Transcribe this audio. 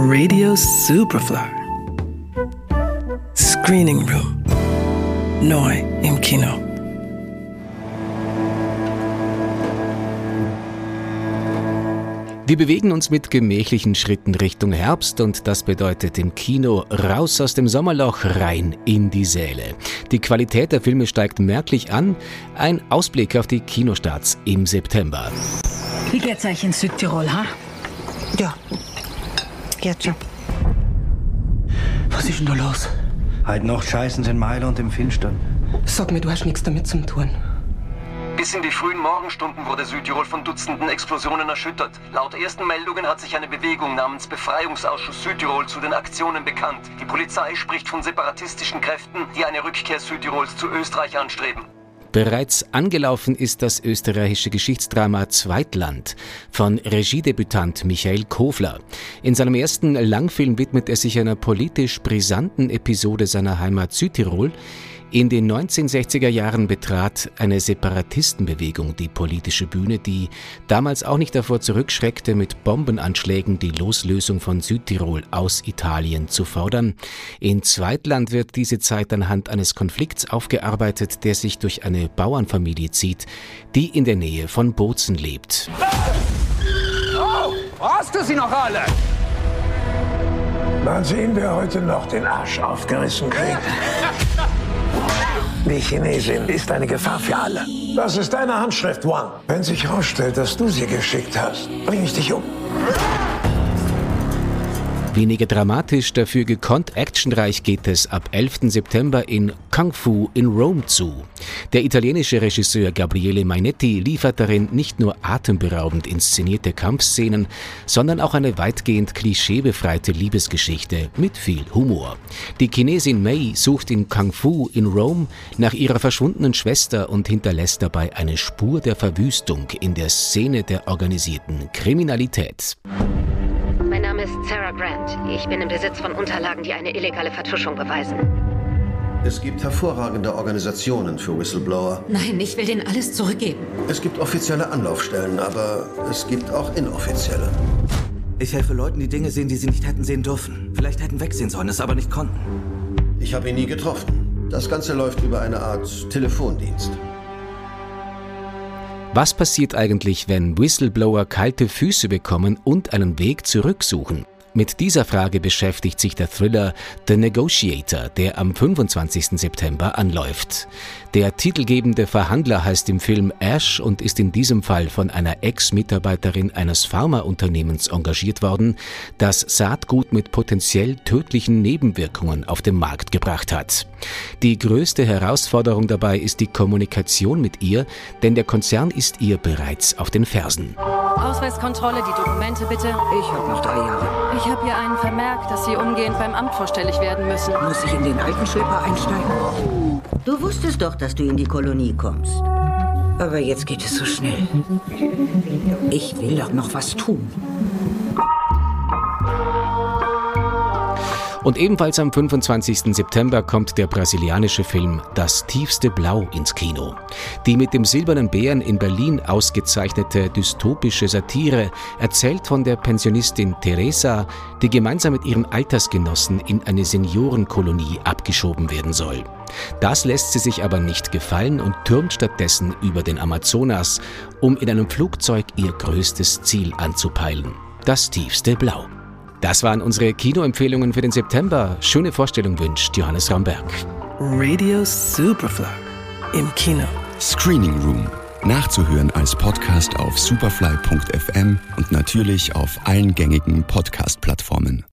Radio Superfly. Screening Room. Neu im Kino. Wir bewegen uns mit gemächlichen Schritten Richtung Herbst und das bedeutet im Kino raus aus dem Sommerloch, rein in die Säle. Die Qualität der Filme steigt merklich an. Ein Ausblick auf die Kinostarts im September. Wie geht's euch in Südtirol, ha? Ja, geht schon. Was ist denn da los? Heute Nacht scheißen sie in Mailand im Finstern. Sag mir, du hast nichts damit zu tun. Bis in die frühen Morgenstunden wurde Südtirol von Dutzenden Explosionen erschüttert. Laut ersten Meldungen hat sich eine Bewegung namens Befreiungsausschuss Südtirol zu den Aktionen bekannt. Die Polizei spricht von separatistischen Kräften, die eine Rückkehr Südtirols zu Österreich anstreben. Bereits angelaufen ist das österreichische Geschichtsdrama Zweitland von Regiedebütant Michael Kofler. In seinem ersten Langfilm widmet er sich einer politisch brisanten Episode seiner Heimat Südtirol. In den 1960er Jahren betrat eine Separatistenbewegung die politische Bühne, die damals auch nicht davor zurückschreckte, mit Bombenanschlägen die Loslösung von Südtirol aus Italien zu fordern. In Zweitland wird diese Zeit anhand eines Konflikts aufgearbeitet, der sich durch eine Bauernfamilie zieht, die in der Nähe von Bozen lebt. Oh, hast du sie noch alle? Mal sehen, wer heute noch den Arsch aufgerissen kriegt. Die Chinesin ist eine Gefahr für alle. Das ist deine Handschrift, Wang. Wenn sich herausstellt, dass du sie geschickt hast, bring ich dich um. Weniger dramatisch, dafür gekonnt actionreich geht es ab 11. September in Kung Fu in Rome zu. Der italienische Regisseur Gabriele Mainetti liefert darin nicht nur atemberaubend inszenierte Kampfszenen, sondern auch eine weitgehend klischeebefreite Liebesgeschichte mit viel Humor. Die Chinesin Mei sucht in Kung Fu in Rome nach ihrer verschwundenen Schwester und hinterlässt dabei eine Spur der Verwüstung in der Szene der organisierten Kriminalität. Mein Name ist Sarah Grant. Ich bin im Besitz von Unterlagen, die eine illegale Vertuschung beweisen. Es gibt hervorragende Organisationen für Whistleblower. Nein, ich will denen alles zurückgeben. Es gibt offizielle Anlaufstellen, aber es gibt auch inoffizielle. Ich helfe Leuten, die Dinge sehen, die sie nicht hätten sehen dürfen. Vielleicht hätten wegsehen sollen, es aber nicht konnten. Ich habe ihn nie getroffen. Das Ganze läuft über eine Art Telefondienst. Was passiert eigentlich, wenn Whistleblower kalte Füße bekommen und einen Weg zurücksuchen? Mit dieser Frage beschäftigt sich der Thriller The Negotiator, der am 25. September anläuft. Der titelgebende Verhandler heißt im Film Ash und ist in diesem Fall von einer Ex-Mitarbeiterin eines Pharmaunternehmens engagiert worden, das Saatgut mit potenziell tödlichen Nebenwirkungen auf den Markt gebracht hat. Die größte Herausforderung dabei ist die Kommunikation mit ihr, denn der Konzern ist ihr bereits auf den Fersen. Ausweiskontrolle, die Dokumente bitte. Ich habe noch 3 Jahre. Ich habe hier einen Vermerk, dass Sie umgehend beim Amt vorstellig werden müssen. Muss ich in den alten Schlepper einsteigen? Du wusstest doch, dass du in die Kolonie kommst. Aber jetzt geht es so schnell. Ich will doch noch was tun. Und ebenfalls am 25. September kommt der brasilianische Film Das tiefste Blau ins Kino. Die mit dem Silbernen Bären in Berlin ausgezeichnete dystopische Satire erzählt von der Pensionistin Teresa, die gemeinsam mit ihren Altersgenossen in eine Seniorenkolonie abgeschoben werden soll. Das lässt sie sich aber nicht gefallen und türmt stattdessen über den Amazonas, um in einem Flugzeug ihr größtes Ziel anzupeilen: das tiefste Blau. Das waren unsere Kinoempfehlungen für den September. Schöne Vorstellung wünscht Johannes Ramberg. Radio Superfly im Kino. Screening Room. Nachzuhören als Podcast auf superfly.fm und natürlich auf allen gängigen Podcast-Plattformen.